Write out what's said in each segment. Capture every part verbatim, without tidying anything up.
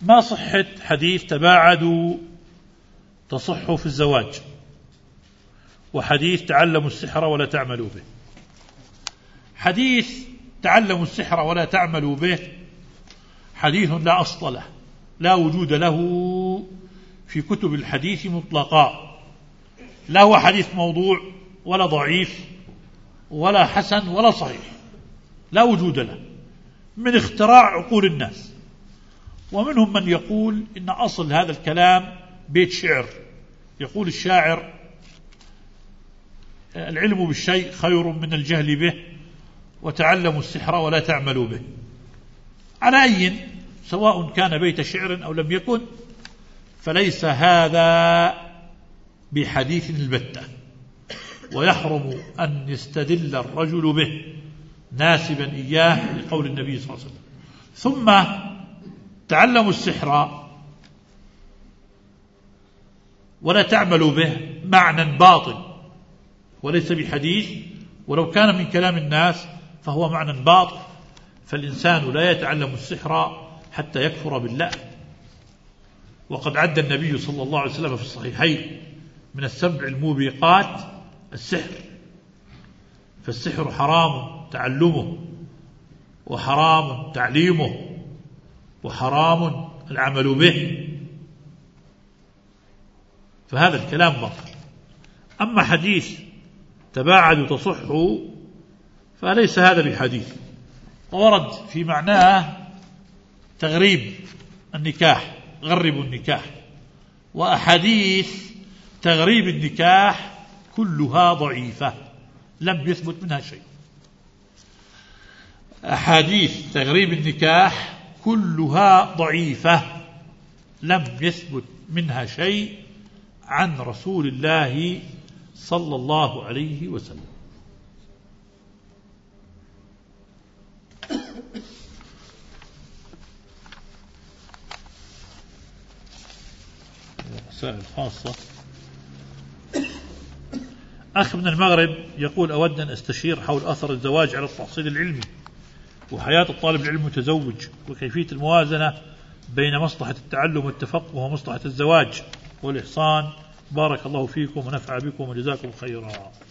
ما صحة حديث تباعدوا تصحوا في الزواج، وحديث تعلموا السحر ولا تعملوا به؟ حديث تعلموا السحر ولا تعملوا به حديث لا أصل له، لا وجود له في كتب الحديث مطلقا، لا هو حديث موضوع ولا ضعيف ولا حسن ولا صحيح، لا وجود له، من اختراع عقول الناس. ومنهم من يقول إن أصل هذا الكلام بيت شعر، يقول الشاعر: العلم بالشيء خير من الجهل به، وتعلموا السحر ولا تعملوا به. على أي، سواء كان بيت شعر أو لم يكن، فليس هذا بحديث البتة، ويحرم أن يستدل الرجل به ناسبا إياه لقول النبي صلى الله عليه وسلم. ثم تعلموا السحر ولا تعملوا به معنى باطل وليس بحديث، ولو كان من كلام الناس فهو معنى باطل، فالإنسان لا يتعلم السحر حتى يكفر بالله. وقد عد النبي صلى الله عليه وسلم في الصحيحين من السبع الموبقات السحر، فالسحر حرام تعلمه، وحرام تعليمه، وحرام العمل به، فهذا الكلام باطل. أما حديث تباعدوا تصحوا فليس هذا بحديث، وورد في معناه تغريب النكاح، غربوا النكاح، وأحاديث تغريب النكاح كلها ضعيفة لم يثبت منها شيء. أحاديث تغريب النكاح كلها ضعيفة لم يثبت منها شيء عن رسول الله صلى الله عليه وسلم. مسائل خاصة. أخ من المغرب يقول: أود أن أستشير حول أثر الزواج على التحصيل العلمي وحياة الطالب العلم المتزوج، وكيفية الموازنة بين مصلحة التعلم والتفقه ومصلحة الزواج والإحصان. بارك الله فيكم ونفع بكم وجزاكم خيرا.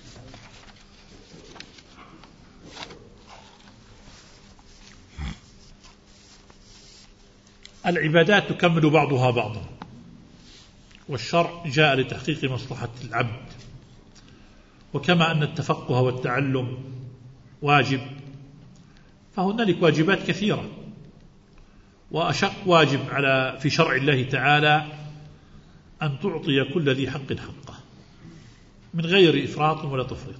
العبادات تكمل بعضها بعضا، والشرع جاء لتحقيق مصلحة العبد، وكما أن التفقه والتعلم واجب، فهنالك واجبات كثيرة، وأشق واجب على في شرع الله تعالى أن تعطي كل ذي حق حقه من غير إفراط ولا تفريط.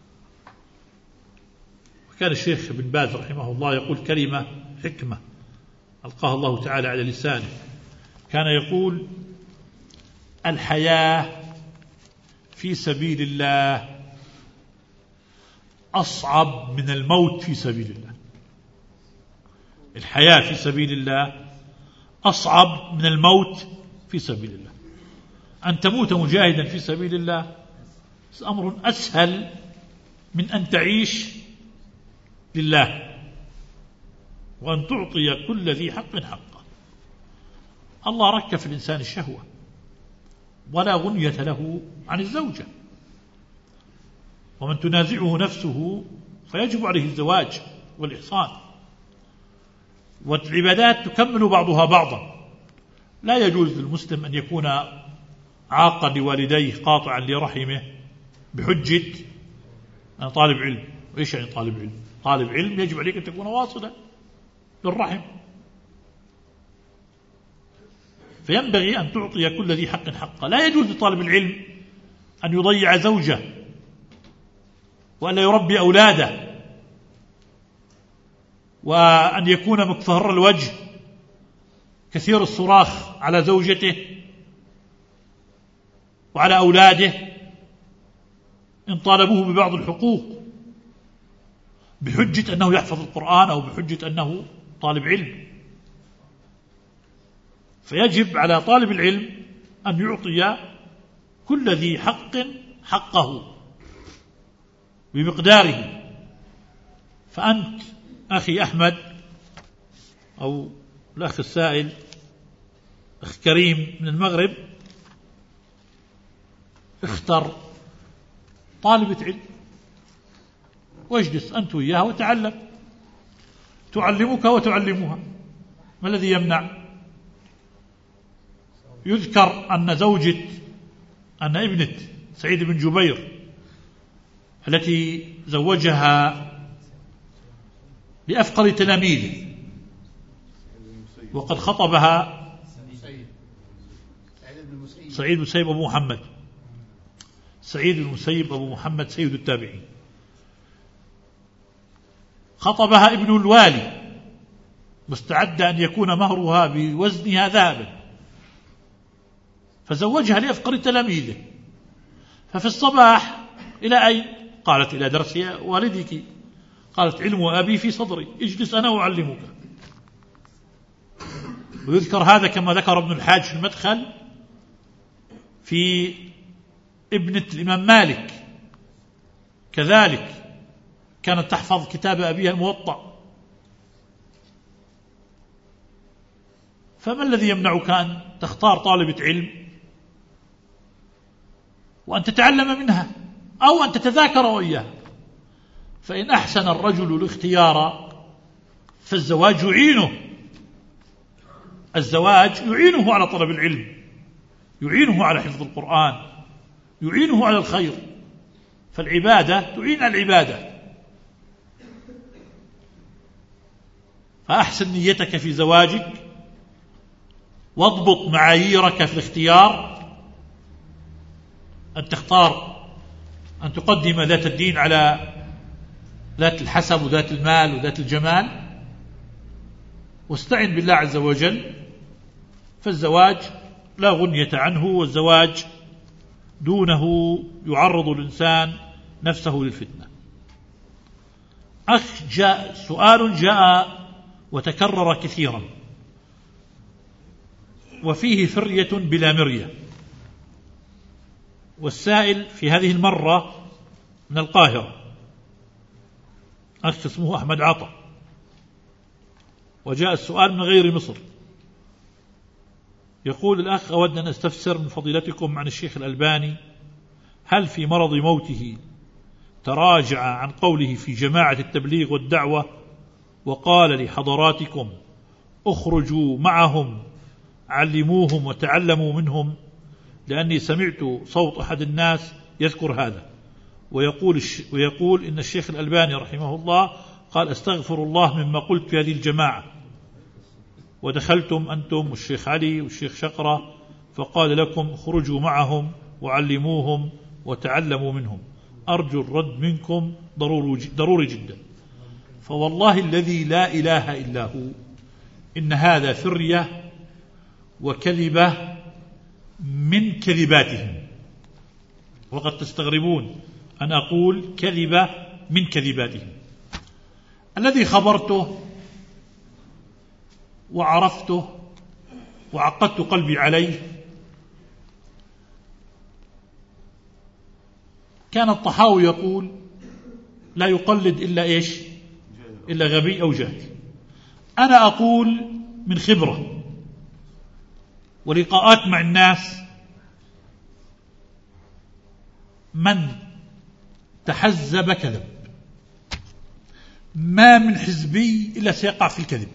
وكان الشيخ بن باز رحمه الله يقول كلمة حكمة ألقاها الله تعالى على لسانه، كان يقول: الحياة في سبيل الله أصعب من الموت في سبيل الله. الحياة في سبيل الله أصعب من الموت في سبيل الله. أن تموت مجاهدا في سبيل الله أمر أسهل من أن تعيش لله، وأن تعطي كل ذي حق حقه. الله رك في الإنسان الشهوة، ولا غنية له عن الزوجة، ومن تنازعه نفسه فيجب عليه الزواج والإحصان. والعبادات تكمل بعضها بعضا، لا يجوز للمسلم أن يكون عاقا لوالديه قاطعا لرحمه بحجة أنا طالب علم. وإيش يعني طالب علم؟ طالب علم يجب عليك أن تكون واصلا للرحم، فينبغي أن تعطي كل ذي حق حقه. لا يجوز لطالب العلم أن يضيع زوجه، وأن يربي أولاده، وأن يكون مكفهر الوجه كثير الصراخ على زوجته وعلى أولاده إن طالبوه ببعض الحقوق بحجة أنه يحفظ القرآن أو بحجة أنه طالب علم. فيجب على طالب العلم أن يعطي كل ذي حق حقه بمقداره. فأنت أخي أحمد أو الأخ السائل أخ كريم من المغرب اختر طالبة علم واجلس أنت وياها وتعلم، تعلمك وتعلمها، ما الذي يمنع؟ يذكر أن زوجة أن ابنة سعيد بن جبير التي زوجها لأفقر تلاميذه وقد خطبها سعيد بن المسيب أبو محمد، سعيد بن المسيب أبو محمد سيد التابعين، خطبها ابن الوالي مستعد أن يكون مهرها بوزنها ذهبا، فزوجها لأفقر تلاميذه. ففي الصباح إلى أين؟ قالت إلى درس والدك. قالت علم أبي في صدري، اجلس أنا أعلمك. ويذكر هذا كما ذكر ابن الحاج في المدخل في ابنة الإمام مالك كذلك كانت تحفظ كتاب أبيها الموطأ. فما الذي يمنعك أن تختار طالبة علم وأن تتعلم منها أو أن تتذاكر وإياها؟ فإن أحسن الرجل الاختيار فالزواج يعينه، الزواج يعينه على طلب العلم، يعينه على حفظ القرآن، يعينه على الخير، فالعبادة تعين العبادة. فأحسن نيتك في زواجك واضبط معاييرك في الاختيار، أن تختار أن تقدم ذات الدين على ذات الحسب وذات المال وذات الجمال، واستعن بالله عز وجل، فالزواج لا غنية عنه، والزواج دونه يعرض الإنسان نفسه للفتنة. أخ جاء سؤال جاء وتكرر كثيرا وفيه فرية بلا مرية، والسائل في هذه المرة من القاهرة، أخ اسمه أحمد عطا، وجاء السؤال من غير مصر. يقول الأخ: أود أن أستفسر من فضيلتكم عن الشيخ الألباني، هل في مرض موته تراجع عن قوله في جماعة التبليغ والدعوة وقال لحضراتكم اخرجوا معهم علموهم وتعلموا منهم؟ لأني سمعت صوت أحد الناس يذكر هذا ويقول, ويقول إن الشيخ الألباني رحمه الله قال استغفر الله مما قلت في هذه الجماعة، ودخلتم أنتم والشيخ علي والشيخ شقرة فقال لكم اخرجوا معهم وعلموهم وتعلموا منهم. أرجو الرد منكم ضروري جدا. فوالله الذي لا إله إلا هو إن هذا فرية وكذبة من كذباتهم، وقد تستغربون أن أقول كذبة من كذباتهم. الذي خبرته وعرفته وعقدت قلبي عليه كان الطحاوي يقول لا يقلد إلا إيش؟ إلا غبي أو جاهل. أنا أقول من خبرة ولقاءات مع الناس، من تحزب كذب، ما من حزبي إلا سيقع في الكذب.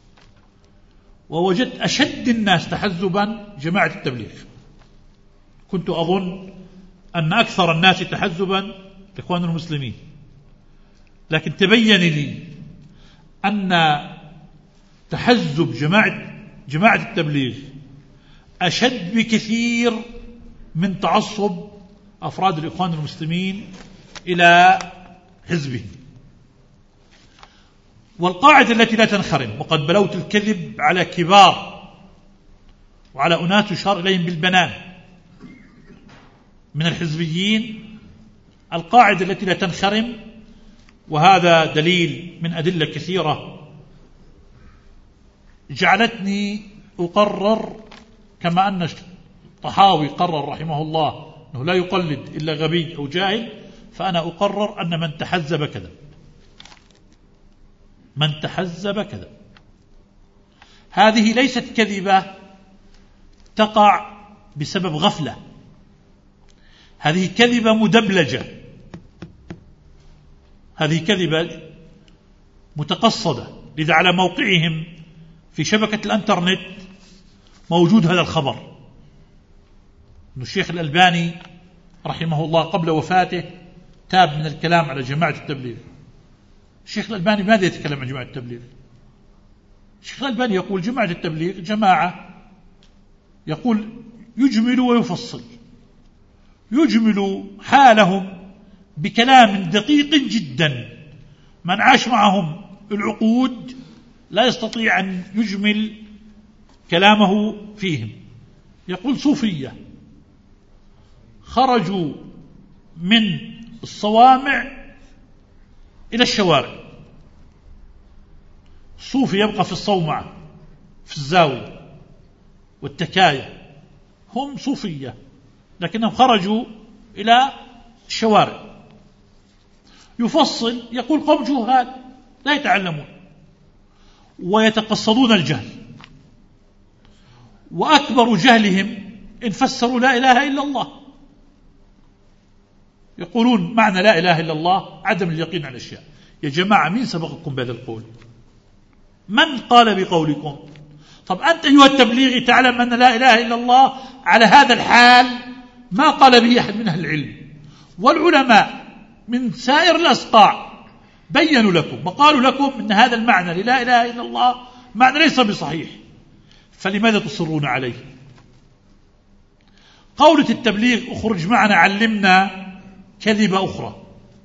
ووجدت أشد الناس تحزبا جماعة التبليغ. كنت أظن أن أكثر الناس تحزبا إخوان المسلمين، لكن تبين لي أن تحزب جماعة, جماعة التبليغ أشد بكثير من تعصب أفراد الإخوان المسلمين إلى حزبه. والقاعدة التي لا تنخرم، وقد بلوت الكذب على كبار وعلى أناس يشار إليهم بالبنان من الحزبيين، القاعدة التي لا تنخرم، وهذا دليل من أدلة كثيرة جعلتني أقرر كما أن الطحاوي قرر رحمه الله أنه لا يقلد إلا غبي أو جاهل، فأنا أقرر أن من تحزب كذب، من تحزب كذب. هذه ليست كذبة تقع بسبب غفلة. هذه كذبة مدبلجة، هذه كذبة متقصدة. لذا على موقعهم في شبكة الانترنت موجود هذا الخبر، أن الشيخ الألباني رحمه الله قبل وفاته تاب من الكلام على جماعة التبليغ. الشيخ الألباني ماذا يتكلم عن جماعة التبليغ؟ الشيخ الألباني يقول جماعة التبليغ جماعة، يقول يجمل ويفصل، يجمل حالهم بكلام دقيق جدا، من عاش معهم العقود لا يستطيع أن يجمل كلامه فيهم. يقول صوفية خرجوا من الصوامع إلى الشوارع، الصوفي يبقى في الصومعة في الزاوية والتكاية، هم صوفية لكنهم خرجوا إلى الشوارع. يفصل، يقول قوم جهال لا يتعلمون ويتقصدون الجهل، وأكبر جهلهم إن فسروا لا إله إلا الله. يقولون معنى لا إله إلا الله عدم اليقين على الأشياء. يا جماعة مين سبقكم بهذا القول؟ من قال بقولكم؟ طب أنت أيها التبليغي تعلم أن لا إله إلا الله على هذا الحال ما قال به أحد من أهل العلم، والعلماء من سائر الأصقاع بيّنوا لكم وقالوا لكم أن هذا المعنى لا إله إلا الله معنى ليس بصحيح، فلماذا تصرون عليه؟ قولة التبليغ اخرج معنا علمنا كذبة أخرى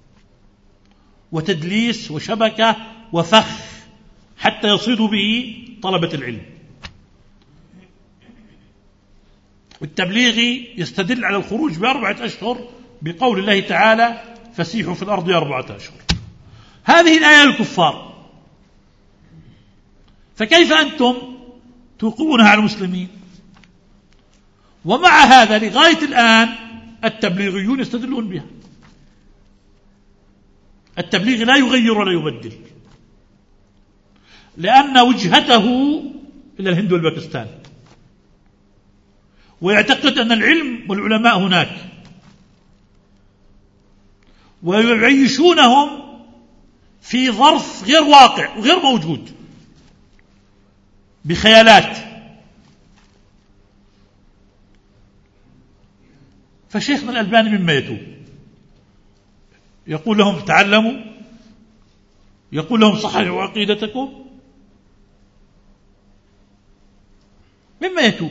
وتدليس وشبكة وفخ حتى يصيد به طلبة العلم. والتبليغي يستدل على الخروج بأربعة أشهر بقول الله تعالى فسيحوا في الأرض أربعة أشهر. هذه الآية الكفار، فكيف أنتم توقعونها على المسلمين؟ ومع هذا لغاية الآن التبليغيون يستدلون بها. التبليغ لا يغير ولا يبدل، لأن وجهته إلى الهند والباكستان، ويعتقد أن العلم والعلماء هناك، ويعيشونهم في ظرف غير واقع وغير موجود بخيالات. فشيخنا الألباني مما يتوب يقول لهم تعلموا، يقول لهم صححوا عقيدتكم، مما يتوب.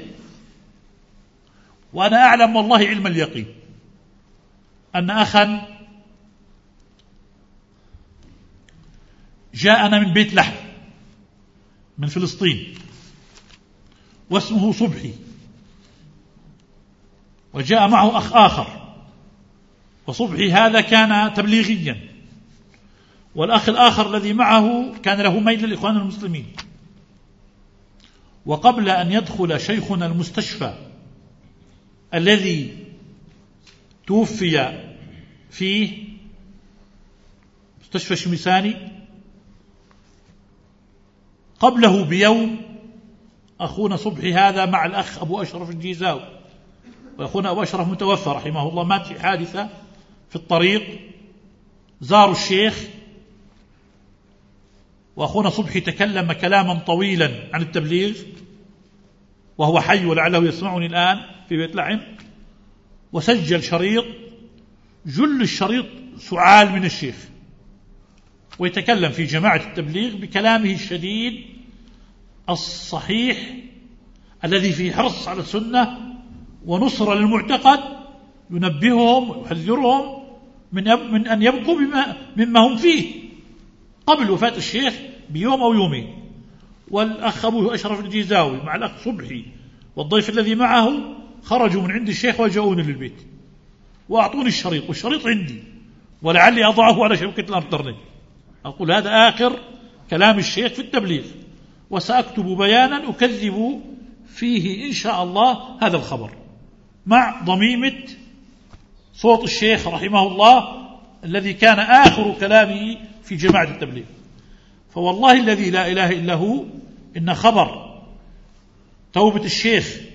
وأنا أعلم والله علم اليقين أن أخا جاءنا من بيت لحم من فلسطين واسمه صبحي، وجاء معه أخ آخر، وصبحي هذا كان تبليغيا، والأخ الآخر الذي معه كان له ميل للإخوان المسلمين. وقبل أن يدخل شيخنا المستشفى الذي توفي فيه مستشفى شمساني، قبله بيوم أخونا صبحي هذا مع الأخ أبو أشرف الجيزاوي، وأخونا أبو أشرف متوفى رحمه الله، مات في حادثة في الطريق، زاروا الشيخ، وأخونا صبحي تكلم كلاما طويلا عن التبليغ وهو حي ولعله يسمعني الآن في بيت لحم، وسجل شريط، جل الشريط سعال من الشيخ، ويتكلم في جماعة التبليغ بكلامه الشديد الصحيح الذي فيه حرص على السنة ونصر للمعتقد، ينبههم ويحذرهم من من أن يبقوا بما مما هم فيه قبل وفاة الشيخ بيوم أو يومين. والأخ أبو أشرف الجيزاوي مع الأخ صبحي والضيف الذي معه خرجوا من عند الشيخ وجاءوني للبيت وأعطوني الشريط، والشريط عندي ولعلي أضعه على شبكة الانترنت. أقول هذا آخر كلام الشيخ في التبليغ، وسأكتب بيانا أكذب فيه إن شاء الله هذا الخبر مع ضميمة صوت الشيخ رحمه الله الذي كان آخر كلامه في جماعة التبليغ. فوالله الذي لا إله إلا هو إن خبر توبة الشيخ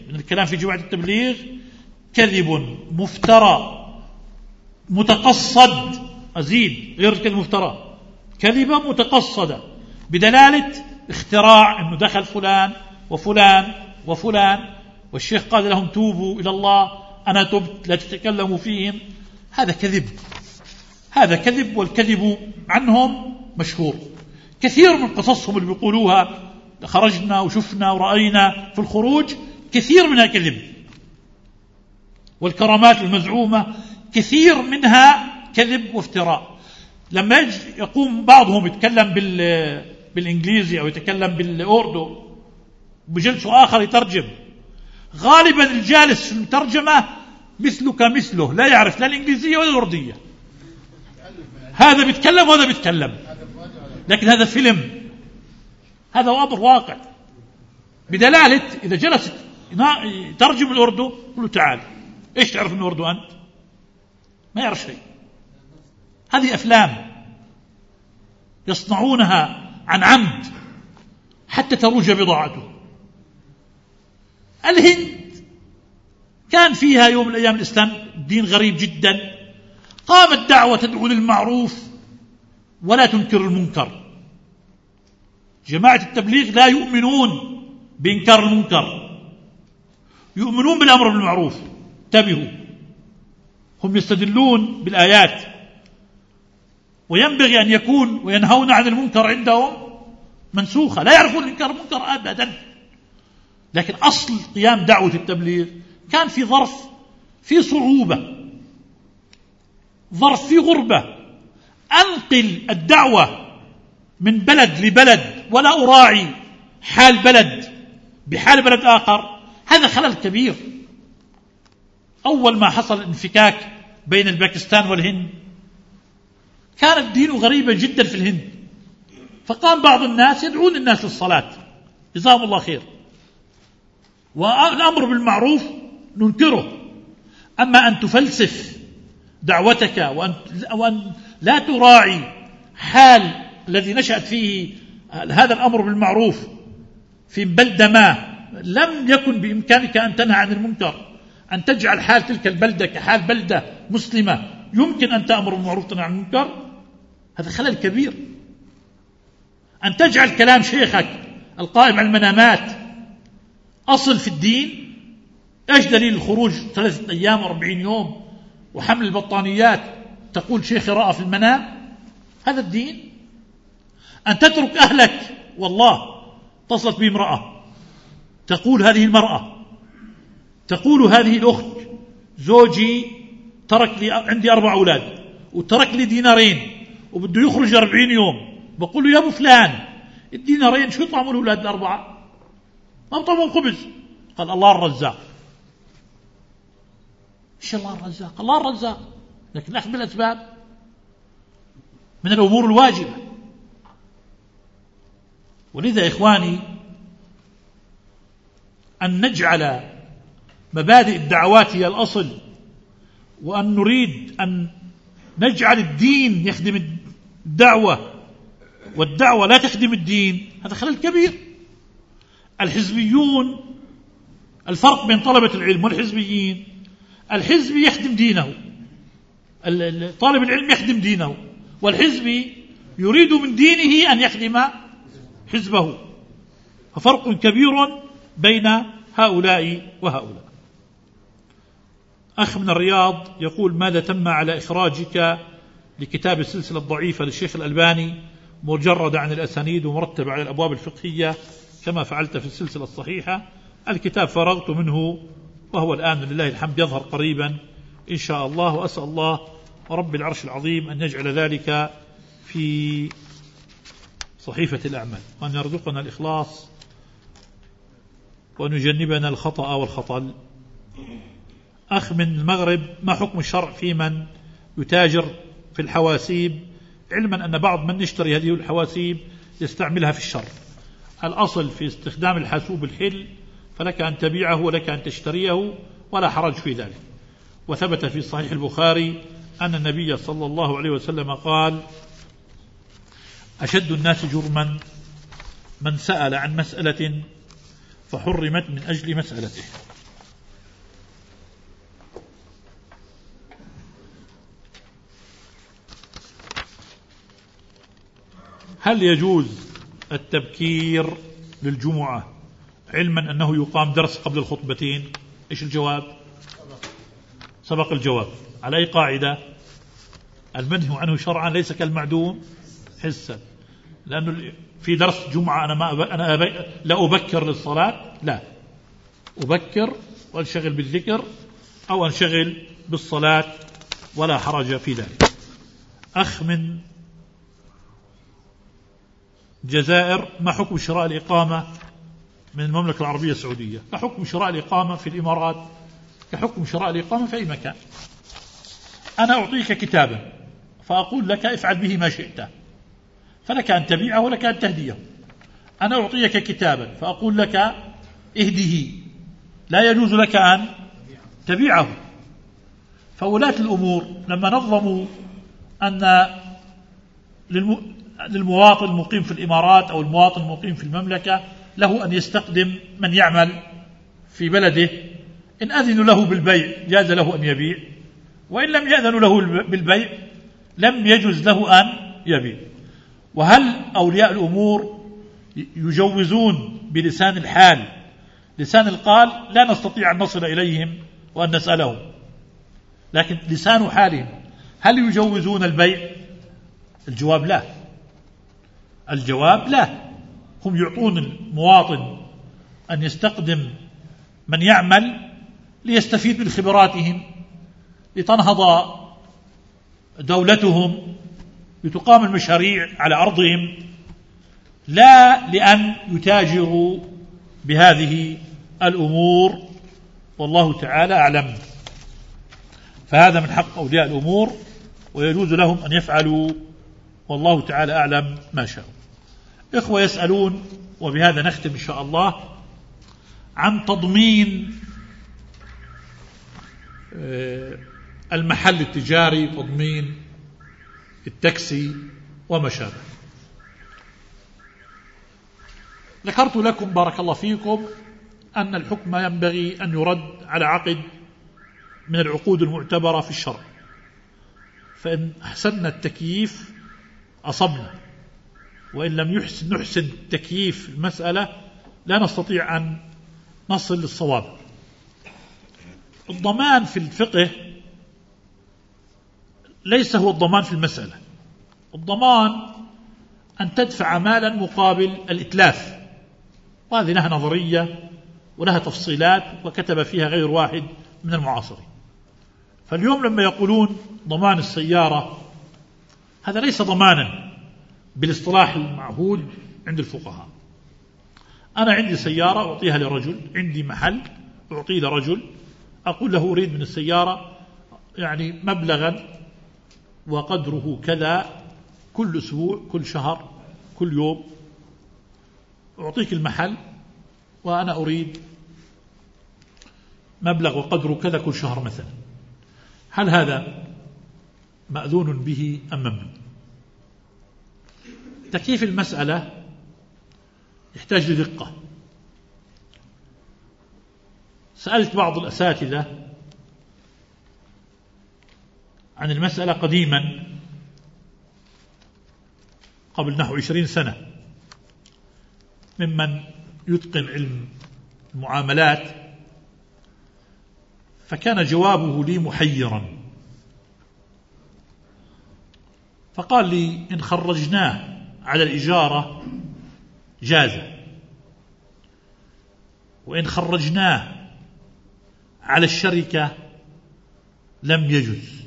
من الكلام في جماعة التبليغ كذب مفترى متقصد، أزيد غير الكذب مفترى، كذبة متقصدة بدلالة اختراع أنه دخل فلان وفلان وفلان والشيخ قال لهم توبوا إلى الله أنا تبت لا تتكلموا فيهم. هذا كذب، هذا كذب، والكذب عنهم مشهور. كثير من قصصهم اللي بيقولوها خرجنا وشفنا ورأينا في الخروج كثير منها كذب، والكرامات المزعومة كثير منها كذب وافتراء. لما يجي يقوم بعضهم يتكلم بالإنجليزي أو يتكلم بالأوردو بجلسه آخر يترجم، غالبا الجالس في الترجمة مثلك مثله لا يعرف لا الإنجليزية ولا الأوردية، هذا بيتكلم وهذا بيتكلم، لكن هذا فيلم، هذا أمر واقع. بدلالة إذا جلس يترجم الأردو قل له تعال إيش تعرف من الأردو أنت؟ ما يعرف شيء. هذه أفلام يصنعونها عن عمد حتى تروج بضاعته. الهند كان فيها يوم من الأيام الإسلام دين غريب جدا، قامت دعوة تدعو للمعروف ولا تنكر المنكر. جماعة التبليغ لا يؤمنون بإنكار المنكر، يؤمنون بالأمر بالمعروف. انتبهوا، هم يستدلون بالآيات، وينبغي أن يكون وينهون عن المنكر عندهم منسوخة، لا يعرفون إنكار المنكر أبدا. لكن أصل قيام دعوة التبليغ كان في ظرف، في صعوبة، ظرف في غربة. أنقل الدعوة من بلد لبلد ولا أراعي حال بلد بحال بلد آخر، هذا خلل كبير. أول ما حصل انفكاك بين الباكستان والهند كان الدين غريبا جدا في الهند، فقام بعض الناس يدعون الناس للصلاة جزاهم الله خير، والأمر بالمعروف ننكره. أما أن تفلسف دعوتك وأن, وأن لا تراعي حال الذي نشأت فيه هذا الأمر بالمعروف في بلدة ما لم يكن بإمكانك أن تنهى عن المنكر، أن تجعل حال تلك البلدة كحال بلدة مسلمة يمكن أن تأمر بالمعروف وتنهى عن المنكر، هذا خلل كبير. أن تجعل كلام شيخك القائم على المنامات أصل في الدين، إيش دليل الخروج ثلاثة أيام وأربعين يوم وحمل البطانيات تقول شيخي رأى في المنام؟ هذا الدين؟ أن تترك أهلك، والله اتصلت بي امرأة تقول هذه المرأة تقول هذه الأخت زوجي ترك لي عندي أربع أولاد وترك لي دينارين وبده يخرج أربعين يوم، بقول له يا أبو فلان الدينارين شو يطعموا الأولاد الأربعة؟ ما بطعموا خبز. قال الله الرزاق. إيش الله الرزاق؟ الله الرزاق، لكن أخذ بالأسباب من الأمور الواجبة. ولذا إخواني أن نجعل مبادئ الدعوات هي الأصل، وأن نريد أن نجعل الدين يخدم الدعوة والدعوة لا تخدم الدين، هذا خلل كبير. الحزبيون، الفرق بين طلبة العلم والحزبيين، الحزبي يخدم دينه، طالب العلم يخدم دينه، والحزبي يريد من دينه أن يخدم حزبه، ففرق كبير بين هؤلاء وهؤلاء. أخ من الرياض يقول ماذا تم على إخراجك لكتاب السلسلة الضعيفة للشيخ الألباني مجردة عن الأسانيد ومرتبة على الأبواب الفقهية كما فعلت في السلسلة الصحيحة؟ الكتاب فرغت منه وهو الآن لله الحمد يظهر قريبا إن شاء الله، وأسأل الله رب العرش العظيم أن يجعل ذلك في صحيفة الأعمال، وأن يرزقنا الإخلاص وأن يجنبنا الخطأ والخطل. أخ من المغرب ما حكم الشرع في من يتاجر في الحواسيب، علما أن بعض من يشتري هذه الحواسيب يستعملها في الشر؟ الأصل في استخدام الحاسوب الحل، فلك أن تبيعه ولك أن تشتريه ولا حرج في ذلك. وثبت في صحيح البخاري أن النبي صلى الله عليه وسلم قال أشد الناس جرما من سأل عن مسألة فحرمت من أجل مسألته. هل يجوز التبكير للجمعة علما أنه يقام درس قبل الخطبتين؟ إيش الجواب؟ سبق الجواب. على أي قاعدة؟ المنهي عنه شرعا ليس كالمعدوم حسا، لأنه في درس جمعة أنا ما أب... أنا أبي... لا أبكر للصلاة، لا أبكر وأنشغل بالذكر أو أنشغل بالصلاة ولا حرج في ذلك. أخ من الجزائر: ما حكم شراء الإقامة من المملكة العربية السعودية؟ كحكم شراء الإقامة في الإمارات، كحكم شراء الإقامة في أي مكان. أنا أعطيك كتابا فأقول لك افعل به ما شئت، فلك أن تبيعه ولك أن تهديه. أنا أعطيك كتابا فأقول لك اهده، لا يجوز لك أن تبيعه. فولاة الأمور لما نظموا أن للمواطن المقيم في الإمارات أو المواطن المقيم في المملكة له أن يستقدم من يعمل في بلده، إن أذنوا له بالبيع جاز له أن يبيع، وإن لم يأذنوا له بالبيع لم يجوز له أن يبيع. وهل أولياء الأمور يجوزون بلسان الحال؟ لسان القال لا نستطيع أن نصل إليهم وأن نسألهم، لكن لسان حالهم هل يجوزون البيع؟ الجواب لا. الجواب لا. هم يعطون المواطن أن يستقدم من يعمل ليستفيد من خبراتهم، لتنهض دولتهم، لتقام المشاريع على أرضهم، لا لأن يتاجروا بهذه الأمور. والله تعالى أعلم. فهذا من حق أولياء الأمور ويجوز لهم أن يفعلوا، والله تعالى أعلم ما شاء. إخوة يسألون، وبهذا نختم إن شاء الله، عن تضمين المحل التجاري، تضمين التاكسي وما شابه. ذكرت لكم بارك الله فيكم أن الحكم ينبغي أن يرد على عقد من العقود المعتبرة في الشرع، فإن أحسننا التكييف أصبنا، وإن لم يحسن نحسن تكييف المسألة لا نستطيع أن نصل للصواب. الضمان في الفقه ليس هو الضمان في المسألة. الضمان أن تدفع مالا مقابل الإتلاف، وهذه لها نظرية ولها تفصيلات وكتب فيها غير واحد من المعاصرين. فاليوم لما يقولون ضمان السيارة، هذا ليس ضمانا بالاصطلاح المعهود عند الفقهاء. أنا عندي سيارة أعطيها لرجل، عندي محل أعطيه لرجل، أقول له أريد من السيارة يعني مبلغا وقدره كذا كل أسبوع، كل شهر، كل يوم، أعطيك المحل وأنا أريد مبلغ وقدره كذا كل شهر مثلا. هل هذا مأذون به أم ممنوع؟ تكييف المسألة يحتاج لدقة. سألت بعض الأساتذة عن المسألة قديما قبل نحو عشرين سنة، ممن يتقن علم المعاملات، فكان جوابه لي محيرا. فقال لي إن خرجناه على الإجارة جاز، وإن خرجناه على الشركة لم يجوز.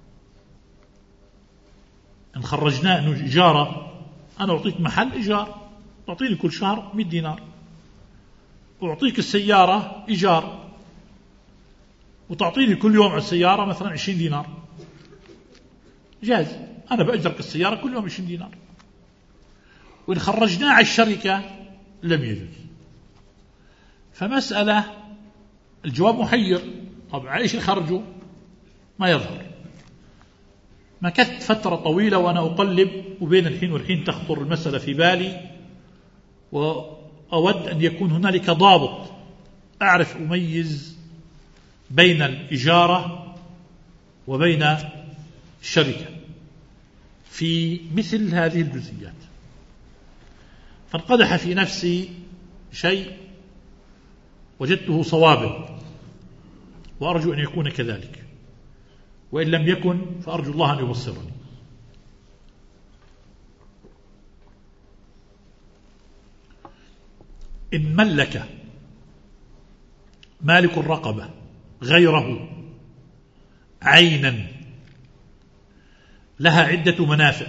إن خرجناه أنه إجارة، أنا أعطيك محل إيجار تعطيني كل شهر مئة دينار، أعطيك السيارة إيجار وتعطيني كل يوم على السيارة مثلا عشرين دينار، جاز، أنا بأجرك السيارة كل يوم عشرين دينار. وإن خرجناه على الشركة لم يجوز. فمسألة الجواب محير. طبعا إيش خرجوا ما يظهر. مكثت فترة طويلة وأنا أقلب، وبين الحين والحين تخطر المسألة في بالي، وأود أن يكون هنالك ضابط أعرف أميز بين الإجارة وبين الشركة في مثل هذه الجزئيات. فانقدح في نفسي شيء وجدته صوابا، وأرجو أن يكون كذلك، وإن لم يكن فأرجو الله أن يبصرني. إن ملك مالك الرقبة غيره عينا لها عدة منافع،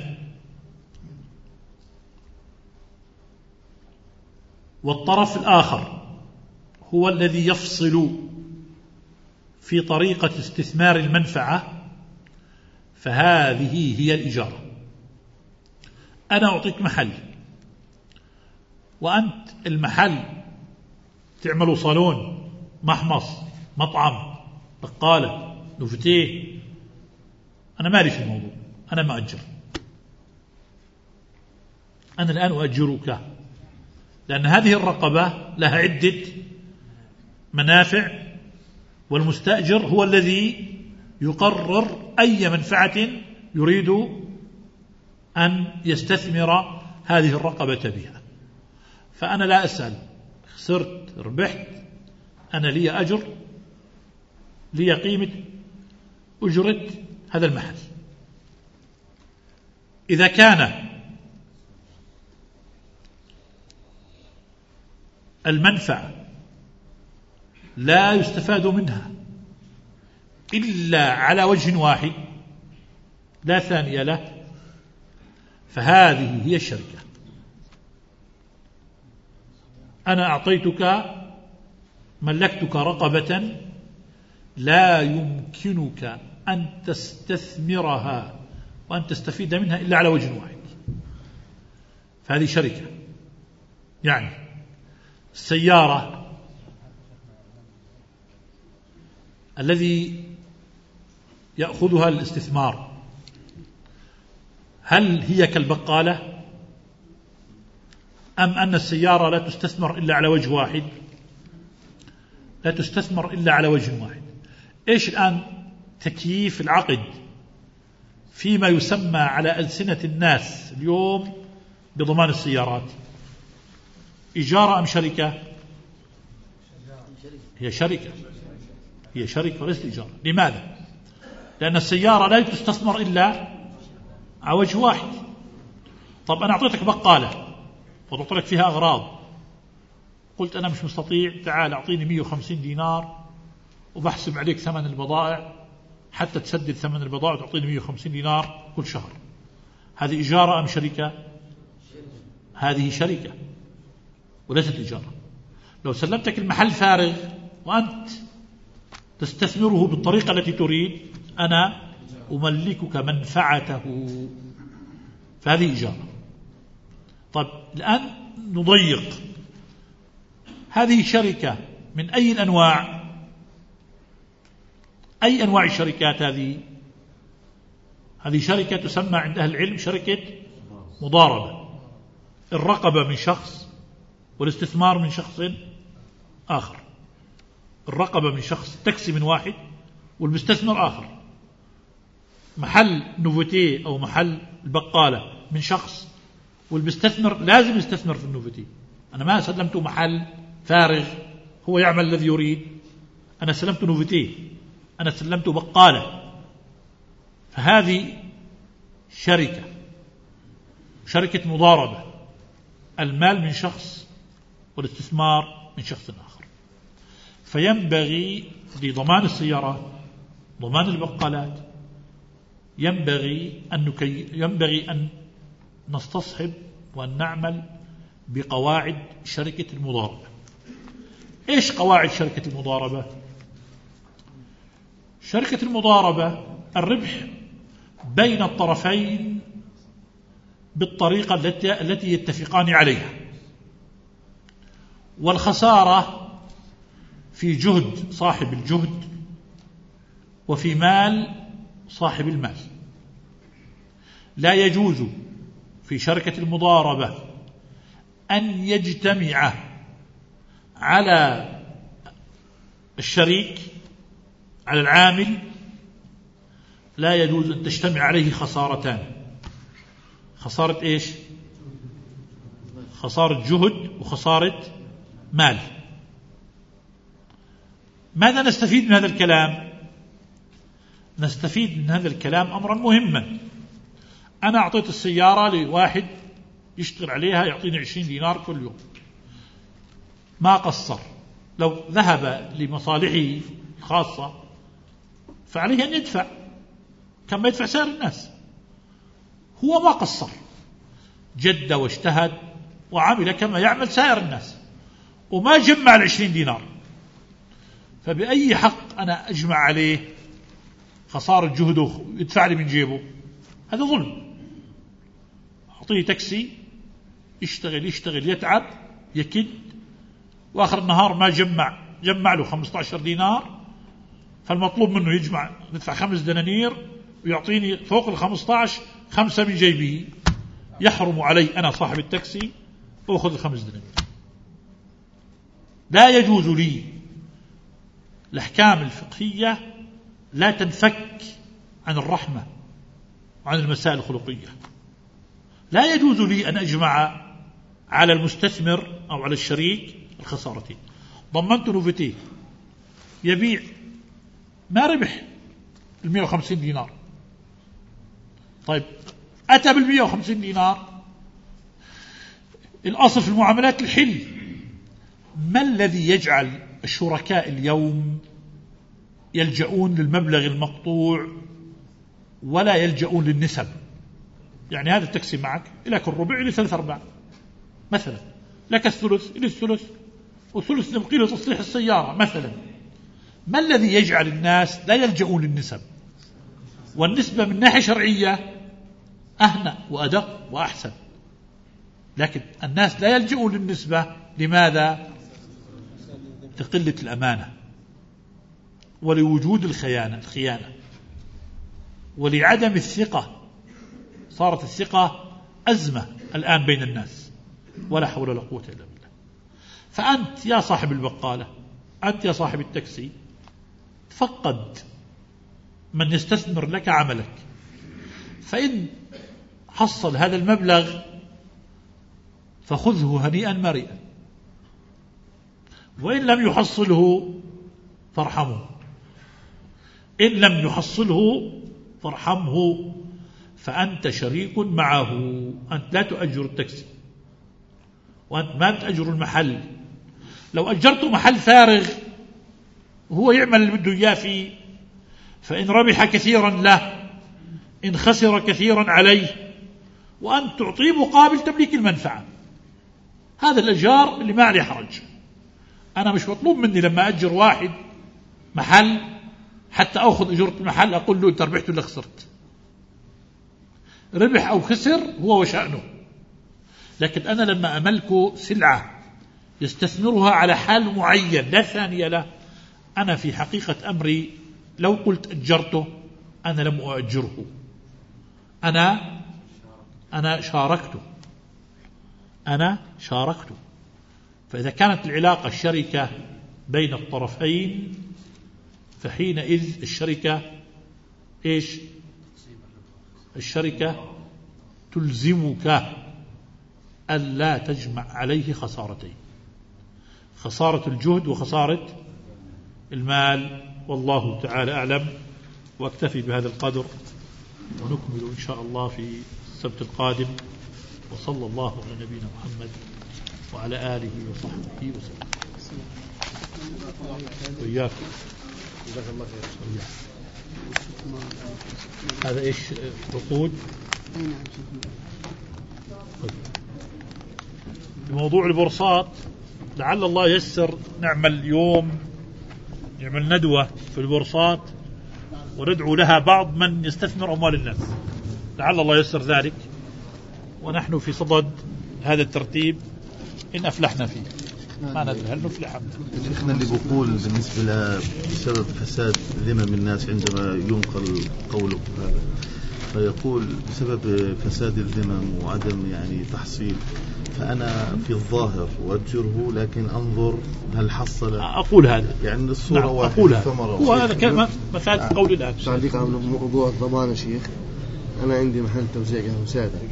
والطرف الآخر هو الذي يفصل في طريقة استثمار المنفعة، فهذه هي الإجارة. أنا أعطيك محل، وأنت المحل تعملوا صالون، محمص، مطعم، بقالة، نفتيه، أنا مالي في الموضوع، أنا مأجر. أنا الآن أؤجرك، لأن هذه الرقبة لها عدة منافع، والمستأجر هو الذي يقرر أي منفعة يريد أن يستثمر هذه الرقبة بها. فأنا لا أسأل خسرت ربحت، أنا لي أجر، لي قيمة أجرة هذا المحل. إذا كان المنفعة لا يستفاد منها إلا على وجه واحد لا ثاني له، فهذه هي الشركة. أنا أعطيتك، ملكتك رقبة لا يمكنك أن تستثمرها وأن تستفيد منها إلا على وجه واحد، فهذه شركة. يعني السيارة الذي يأخذها الاستثمار، هل هي كالبقالة، أم أن السيارة لا تستثمر إلا على وجه واحد؟ لا تستثمر إلا على وجه واحد. إيش الآن تكييف العقد فيما يسمى على ألسنة الناس اليوم بضمان السيارات؟ إجارة أم شركة؟ هي شركة، هي شركة وليست إجارة. لماذا؟ لأن السيارة لا تستثمر إلا على وجه واحد. طب أنا أعطيتك بقالة وضعت لك فيها أغراض، قلت أنا مش مستطيع، تعال أعطيني مئة وخمسين دينار وبحسب عليك ثمن البضائع حتى تسدد ثمن البضائع وتعطيني مئة وخمسين دينار كل شهر. هذه إجارة أم شركة؟ هذه شركة وليست إجارة. لو سلمتك المحل فارغ وأنت تستثمره بالطريقة التي تريد، أنا أملكك منفعته، فهذه إجارة. طيب الآن نضيق، هذه شركة من أي الأنواع؟ أي أنواع الشركات هذه؟ هذه شركة تسمى عند أهل العلم شركة مضاربة. الرقبة من شخص والاستثمار من شخص آخر. الرقبة من شخص تكسي من واحد والمستثمر آخر. محل نوفوتيه أو محل البقالة من شخص والمستثمر لازم يستثمر في النوفوتيه. أنا ما سلمته محل فارغ هو يعمل الذي يريد، أنا سلمته نوفوتيه، أنا سلمته بقالة. فهذه شركة، شركة مضاربة، المال من شخص والاستثمار من شخص آخر. فينبغي لضمان السيارات، ضمان البقالات، ينبغي أن نكي... ينبغي أن نستصحب وأن نعمل بقواعد شركة المضاربة. إيش قواعد شركة المضاربة؟ شركة المضاربة الربح بين الطرفين بالطريقة التي التي يتفقان عليها، والخسارة في جهد صاحب الجهد وفي مال صاحب المال. لا يجوز في شركة المضاربة أن يجتمع على الشريك، على العامل، لا يجوز أن تجتمع عليه خسارتان. خسارة إيش؟ خسارة جهد وخسارة مال. ماذا نستفيد من هذا الكلام؟ نستفيد من هذا الكلام أمرا مهما. أنا أعطيت السيارة لواحد يشتغل عليها يعطيني عشرين دينار كل يوم، ما قصر. لو ذهب لمصالحه خاصة فعليه أن يدفع كما يدفع سائر الناس. هو ما قصر، جد واجتهد وعمل كما يعمل سائر الناس وما جمع العشرين دينار، فبأي حق أنا أجمع عليه خسارة جهده يدفع لي من جيبه؟ هذا ظلم. أعطيه تاكسي يشتغل يشتغل يتعب يكد، وآخر النهار ما جمع جمع له خمسة عشر دينار، فالمطلوب منه يجمع يدفع خمس دنانير ويعطيني فوق الخمسة عشر خمسة من جيبه. يحرم علي أنا صاحب التاكسي وأخذ الخمس دنانير. لا يجوز لي. الأحكام الفقهية لا تنفك عن الرحمة وعن المسائل الخلقية. لا يجوز لي أن أجمع على المستثمر أو على الشريك الخسارتين. ضمنت نوفتيه يبيع ما ربح المئة وخمسين دينار، طيب أتى بالمئة وخمسين دينار، الأصل في المعاملات الحل. ما الذي يجعل الشركاء اليوم يلجؤون للمبلغ المقطوع ولا يلجؤون للنسب؟ يعني هذا التاكسي معك لك الربع إلى ثلاث أرباع مثلا، لك الثلث إلى الثلث، وثلث نبقي له تصليح السيارة مثلا. ما الذي يجعل الناس لا يلجؤون للنسب؟ والنسبة من ناحية شرعية أهنأ وأدق وأحسن، لكن الناس لا يلجؤون للنسبة. لماذا؟ لقلة الأمانة ولوجود الخيانة الخيانة ولعدم الثقة. صارت الثقة أزمة الآن بين الناس، ولا حول ولا قوة إلا بالله. فأنت يا صاحب البقالة، أنت يا صاحب التاكسي، تفقد من يستثمر لك عملك، فإن حصل هذا المبلغ فخذه هنيئا مريئا، وإن لم يحصله فارحمه. إن لم يحصله فارحمه، فأنت شريك معه. أنت لا تؤجر التاكسي وأنت ما تأجر المحل. لو أجرت محل فارغ هو يعمل اللي بده إياه فيه، فإن ربح كثيرا له، إن خسر كثيرا عليه، وأنت تعطيه مقابل تمليك المنفعة. هذا الأجار اللي ما عليه حرج. أنا مش مطلوب مني لما أجر واحد محل حتى أخذ أجرة المحل أقول له أنت ربحت ولا خسرت. ربح أو خسر هو وشأنه، لكن أنا لما أملك سلعة يستثمرها على حال معين لا ثانية له، أنا في حقيقة أمري لو قلت أجرته أنا لم أؤجره، أنا أنا شاركته أنا شاركته. فإذا كانت العلاقة الشركة بين الطرفين فحينئذ الشركة إيش؟ الشركة تلزمك ألا تجمع عليه خسارتين، خسارة الجهد وخسارة المال. والله تعالى أعلم، واكتفي بهذا القدر، ونكمل إن شاء الله في السبت القادم. وصلى الله على نبينا محمد وعلى آله وصحبه وسلم. وإياك. هذا إيش عقود؟ بموضوع البورصات لعل الله يسر نعمل يوم نعمل ندوة في البورصات وندعو لها بعض من يستثمر أموال الناس، لعل الله يسر ذلك، ونحن في صدد هذا الترتيب إن أفلحنا فيه. ما ندري هل نفلح. شيخنا اللي بقول بالنسبة لسبب فساد ذمم الناس عندما ينقل قوله هذا، فيقول بسبب فساد الذمم وعدم يعني تحصيل، فأنا في الظاهر أؤجره لكن أنظر هل حصل. أقول هذا يعني الصورة نعم واحدة. هو هذا كلمة مثال قول الآن. تعليق على موضوع الضمان يا شيخ. أنا عندي محل توزيع قهوة سادة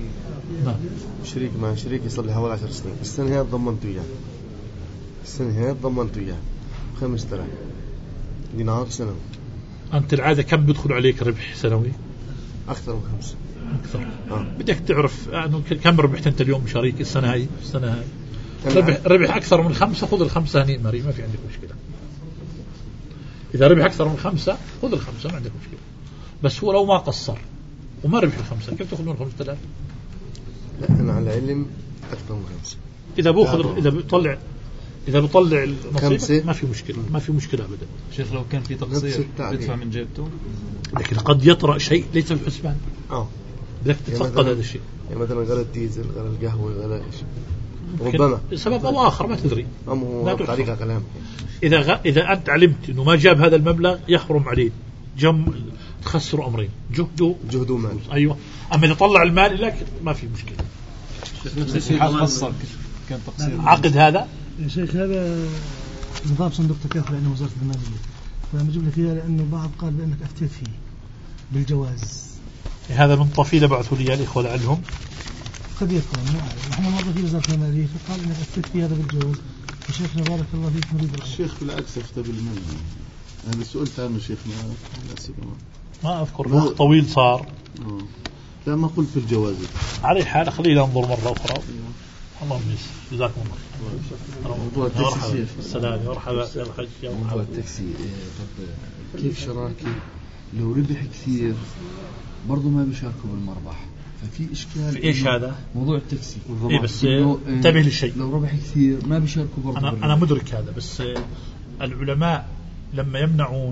نعم. شريك مع شريك يصلي حوالي عشر سنين، السنة هي ضمنت إياه السنة هي ضمنت إياه خمسة آلاف دينار سنوي. أنت العادة كم بيدخل عليك ربح سنوي؟ أكثر من خمسة. أكثر. آه. بدك تعرف أنه كم ربحت أنت اليوم شريك السنة هاي السنة هاي ربح, ربح أكثر من خمسة، خذ الخمسة هني مري، ما في عندك مشكلة. إذا ربح أكثر من خمسة خذ الخمسة، ما عندك مشكلة. بس هو لو ما قصر وما ربح الخمسة كيف تأخذ من خمسة آلاف؟ لا أنا على علم أكثر من خمسة. إذا بأخذ إذا بيطلع إذا بيطلع النصيب ما في مشكلة، ما في مشكلة أبدا. شيخ لو كان في تقصير يدفع من جيبته، لكن قد يطرأ شيء ليس في الحسبان. آه. بدك تتفقد هذا الشيء. يعني مثلا غلاء الديزل، غلاء القهوة، غلاء شيء ربما سبب أو آخر ما تدري. لا تعليق كلام. إذا غ... إذا أنت علمت إنه ما جاب هذا المبلغ يحرم عليه جم تخسر أمرين، جهده جهده ومال. أيوة. أما إذا طلع المال لك ما في مشكلة. قصر كان تقصير عقد هذا يا شيخ هذا نظام صندوق تكافل عند وزارة المالية، فأنا بجيب لك إياه لأنه بعض قال بأنك أفتيت فيه بالجواز. هذا من طفيلة بعثوا لي الإخوة لعلهم قد يكون ما أعرف. نحن مرة في وزارة المالية فقال إنك أفتيت في هذا بالجواز. وشيخنا بارك الله فيك مريد العين. الشيخ بالعكس أفتى بالمال. أنا سئلت عنه شيخنا ما أذكر وقت طويل صار. أوه. لا ما قلت في الجواز. على حال خلينا ننظر مرة أخرى. اللهم يسر. جزاكم الله. موضوع التاكسي. السلام مرحبا يا الحج يا مرحبا. موضوع التاكسي كيف شراكة لو ربح كثير برضو ما بيشاركوا بالمربح، ففي إشكال. في إيش هذا؟ موضوع التاكسي. إيه بس انتبه للشيء. لو ربح كثير ما بيشاركوا برضو. أنا أنا مدرك هذا، بس العلماء لما يمنعون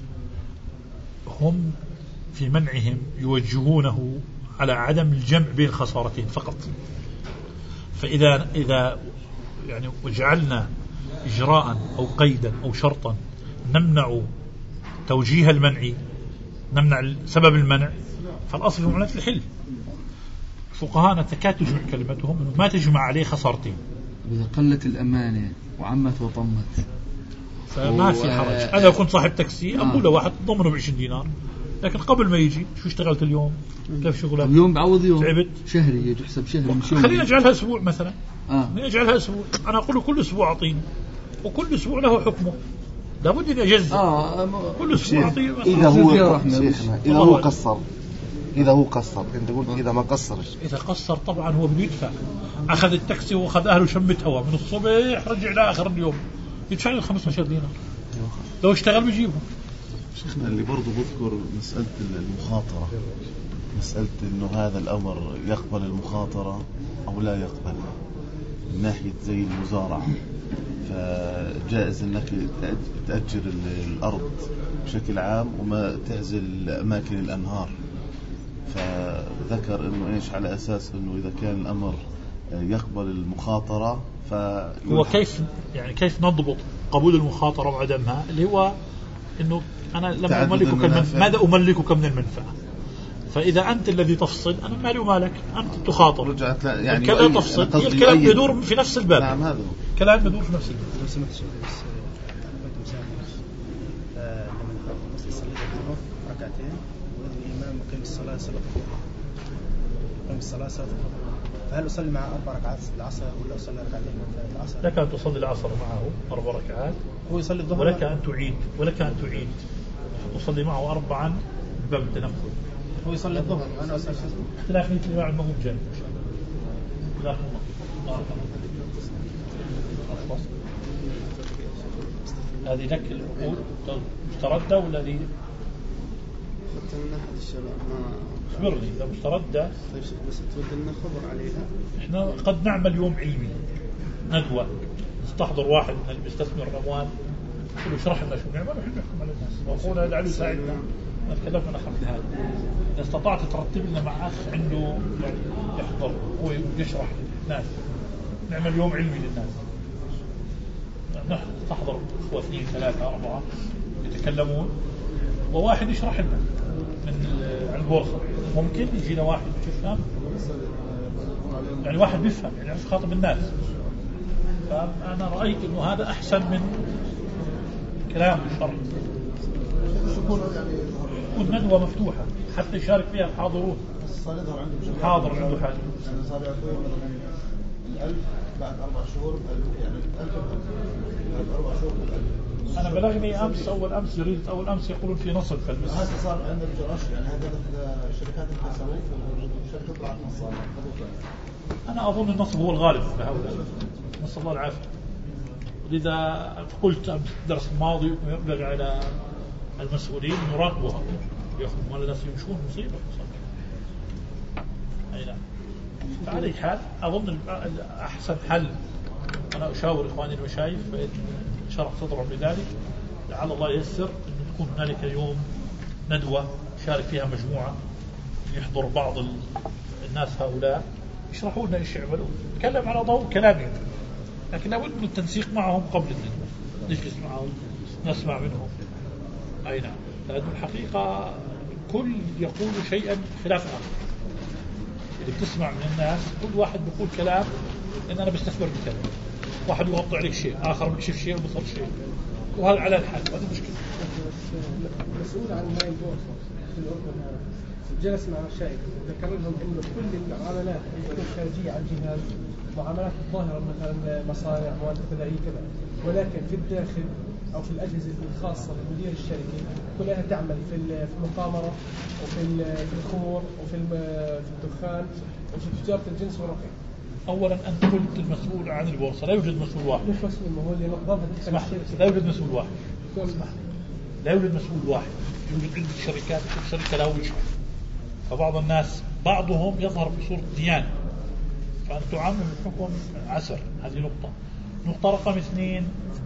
هم في منعهم يوجهونه على عدم الجمع بين الخسارتين فقط. فإذا إذا يعني وجعلنا إجراء أو قيدا أو شرطا نمنع توجيه المنع، نمنع سبب المنع، فالأصل في معاملة الحل. فقهاءنا تكاد تجمع كلمتهم إنه ما تجمع عليه خسارتين. إذا قلت الأمانة وعمت وطمت فما في حرج. أنا كنت صاحب تاكسي أقول له واحد ضمنه بعشرين دينار، لكن قبل ما يجي شو اشتغلت اليوم، كيف شغلك اليوم بعوض يوم، تعبت شهري يحسب شهري. خلينا نجعلها أسبوع مثلا. آه. نجعلها أسبوع. أنا أقول له كل أسبوع أعطيني، وكل أسبوع له حكمه، لابد أن أجزء. آه. كل أسبوع أعطيه. إذا هو إذا هو قصر إذا هو قصر أنت قلت إذا ما قصرش. إذا قصر طبعا هو بيدفع. أخذ التاكسي وأخذ أهله شمة هوا من الصبح رجع لآخر اليوم يدفع له خمسة عشر دينار. لو اشتغل بيجيبه. شيخنا اللي برضو بذكر مسألة المخاطرة، مسألة إنه هذا الأمر يقبل المخاطرة أو لا يقبل من ناحية زي المزارعة، فجائز إنك تأجر الأرض بشكل عام وما تعزل أماكن الأنهار. فذكر إنه إيش على أساس إنه إذا كان الأمر يقبل المخاطرة هو كيف يعني كيف نضبط قبول المخاطرة وعدمها؟ اللي هو إنه أنا لما أملكك المنفعة ماذا أملكك من المنفعة؟ فإذا أنت الذي تفصل أنا مالي ومالك، أنت تخاطر. رجعت لا يعني الكلام تفصل، هي الكلام يدور في نفس الباب. نعم هذا كلام يدور في نفس الباب. لو سمحت شيخ بس كنت مسافر لما دخلت المسجد صليت الظهر ركعتين وإذ الإمام مقيم الصلاة صلاة الظهر مقيم الصلاة صلاة الظهر، فهل أصلي مع أربع ركعات العصر ولا أصلي ركعتين العصر؟ لك أن تصلي العصر معه أربع ركعات، هو يصلي الظهر، ولك أن تعيد ولك أن تعيد تصلي معه أربعا باب التنفل. هو يصلي الظهر أنا أصلي اختلاف مثل مع المغرب جانب اختلاف هذه لك العقود مستردة ولا دي؟ حتى من أحد الشباب ما اخبرني إذا مستردة. طيب شيخ بس تود لنا خبر عليها. إحنا قد نعمل يوم علمي ندوة نستحضر واحد من اللي بيستثمر الأموال كله يشرح لنا شو نعمل ونحن نحكم على الناس وأخونا لعله يساعدنا. نتكلمنا نخف لهذا. إذا استطعت ترتب لنا مع أخ عنده يعني يحضر هو يشرح للناس نعمل يوم علمي للناس نستحضر أخوة اثنين ثلاثة أربعة يتكلمون وواحد يشرح لنا من البورصة. ممكن يجينا واحد يفهم يعني واحد بيفهم يعني مش خاطب الناس. فأنا رأيت إنه هذا أحسن من كلام الشرح. تكون ندوة مفتوحة حتى يشارك فيها الحاضرون. صار يظهر عنده بشكل حاضر عنده حاجة يعني صار يعطيه مثلا الألف بعد أربع شهور يعني ألف بعد أربع شهور بالألف. أنا بلغني أمس أول أمس جريدة أول أمس يقولون في نصب في المس. هذا صار عند الجراش يعني هذا الشركات انكسروا والشركة طلعت نصابة. أنا أظن النصب هو الغالب في هؤلاء نسأل الله العافية. لذا قلت أمس الدرس الماضي ينبغي على المسؤولين يراقبوها يأخذوا مال الناس يمشون مصيبة. أي نعم. فعلى أي حال أظن أحسن حل أنا أشاور إخواني المشايخ فإن شرح صدرهم بذلك لعل الله ييسر أن تكون هنالك يوم ندوة شارك فيها مجموعة يحضر بعض الناس هؤلاء يشرحوا لنا إيش يعملون نتكلم على ضوء كلامهم لكن لابد من التنسيق معهم قبل الندوة نجلس معهم نسمع منهم. أي نعم. لأن الحقيقة كل يقول شيئا خلاف آخر. اللي بتسمع من الناس كل واحد بيقول كلام إن أنا بستثمر بكلام واحد يغطي عليك شيء آخر بيكشف شيء وبصر شيء وهذا على الحال وهذا مشكلة. مسؤول عن ماي البورصة في الأردن هذا جلس مع مشايخ ذكر لهم إنه كل المعاملات اللي تكون خارجية عن الجهاز معاملات الظاهرة مثلا مصانع مواد غذائية كذا ولكن في الداخل أو في الأجهزة الخاصة بمدير الشركة كلها تعمل في في المقامرة وفي في الخمور وفي الدخان وفي تجارة الجنس والرقيق. أولا أنت قلت المسؤول عن البورصة لا يوجد مسؤول واحد. مش مسؤول ما هو اللي نظمها اسمح لا يوجد مسؤول واحد. اسمح لا يوجد مسؤول واحد يوجد عدة شركات كل شركة له وجهة فبعض الناس بعضهم يظهر بصورة ديانة فأن تعامل الحكم عسر. هذه نقطة. نقطة رقم اثنين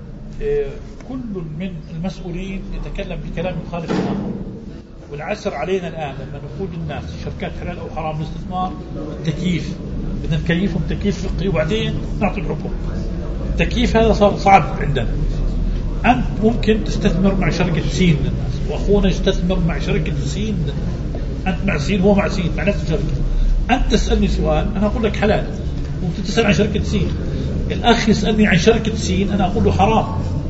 كل من المسؤولين يتكلم بكلام يخالف الآخر والعسر علينا الآن لما نقول للناس شركات حلال أو حرام الاستثمار التكييف بدنا نكيفهم تكييف فقهي وبعدين نعطي الحكم. التكييف هذا صار صعب عندنا. أنت ممكن تستثمر مع شركة سين للناس وأخونا يستثمر مع شركة سين أنت مع سين هو مع سين مع نفس الشركة. أنت تسألني سؤال أنا أقول لك حلال وأنت تسأل عن شركة سين. الأخ يسألني عن شركة سين أنا أقول له حرام.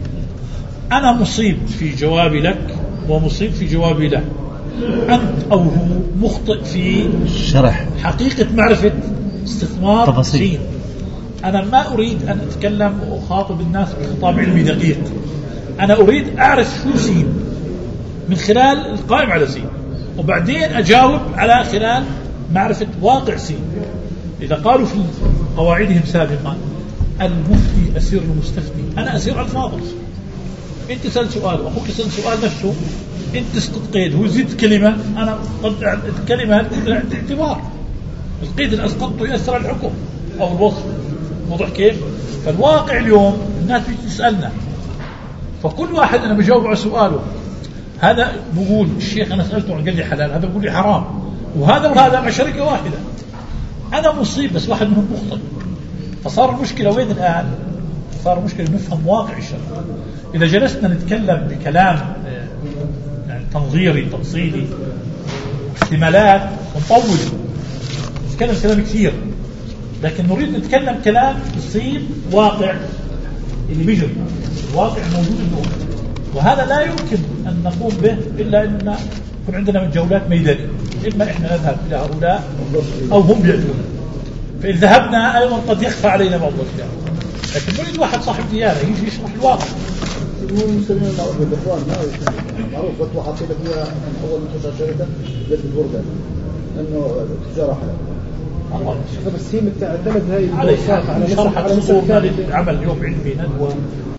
أنا مصيب في جوابي لك ومصيب في جوابي له. أنت أو هو مخطئ في شرح حقيقة معرفة استثمار تفاصيل. سين. أنا ما أريد أن أتكلم وأخاطب الناس بخطاب علمي دقيق. أنا أريد أعرف شو سين من خلال القائم على سين وبعدين أجاوب على خلال معرفة واقع سين. إذا قالوا في قواعدهم سابقا المفتي أسير المستفتي أنا أسير على الفاضل. أنت سأل سؤال وأخوك سأل سؤال نفسه أنت تسقط قيد هو زيد كلمة أنا قد الكلمة عند اعتبار القيد اللي أسقطته يأثر على الحكم أو الوصف. واضح كيف؟ فالواقع اليوم الناس بتسألنا فكل واحد أنا بجاوب على سؤاله. هذا بقول الشيخ أنا سألته عن قال لي حلال هذا بقول لي حرام وهذا وهذا مع شركة واحدة. أنا مصيب بس واحد منهم مخطئ. فصار المشكلة وين الآن؟ صار المشكلة نفهم واقع الشركة. إذا جلسنا نتكلم بكلام يعني تنظيري تفصيلي احتمالات ونطول نتكلم كلام كثير لكن نريد نتكلم كلام يصيب واقع اللي بيجري الواقع موجود اليوم وهذا لا يمكن أن نقوم به إلا أن يكون عندنا من جولات ميدانية إما إحنا نذهب إلى هؤلاء أو هم يأتون. فإن ذهبنا أيضا قد يخفى علينا بعض الأشياء لكن نريد واحد صاحب ديانة يجي يشرح الواقع. المسلمين معروف بالإخوان معروف فتوى حطيتك فيها أول ما تشعر شركة بيت البرجر إنه التجارة حلال. بس هي متعتمد هاي على شرح الصورة للعمل اليوم علمي ندوة